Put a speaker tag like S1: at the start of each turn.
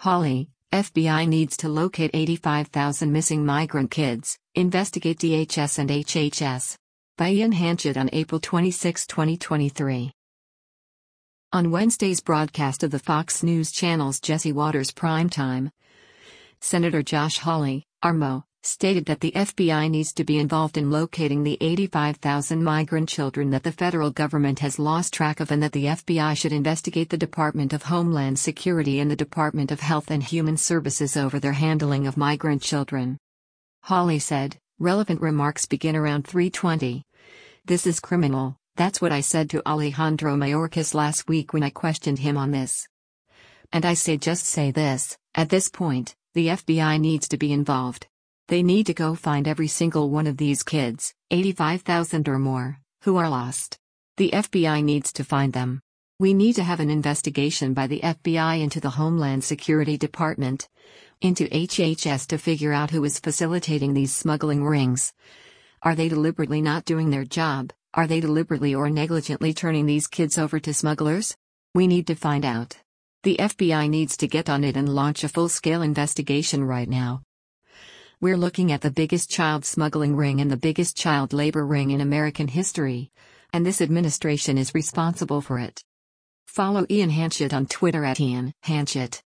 S1: Hawley, FBI needs to locate 85,000 missing migrant kids, investigate DHS and HHS. By Ian Hanchett on April 26, 2023. On Wednesday's broadcast of the Fox News Channel's Jesse Watters Primetime, Senator Josh Hawley, RMO, stated that the FBI needs to be involved in locating the 85,000 migrant children that the federal government has lost track of, and that the FBI should investigate the Department of Homeland Security and the Department of Health and Human Services over their handling of migrant children. Hawley said, relevant remarks begin around 3:20. This is criminal, that's what I said to Alejandro Mayorkas last week when I questioned him on this. And I just say this, at this point, the FBI needs to be involved. They need to go find every single one of these kids, 85,000 or more, who are lost. The FBI needs to find them. We need to have an investigation by the FBI into the Homeland Security Department, into HHS to figure out who is facilitating these smuggling rings. Are they deliberately not doing their job? Are they deliberately or negligently turning these kids over to smugglers? We need to find out. The FBI needs to get on it and launch a full-scale investigation right now. We're looking at the biggest child smuggling ring and the biggest child labor ring in American history, and this administration is responsible for it. Follow Ian Hanchett on Twitter @Ian Hanchett.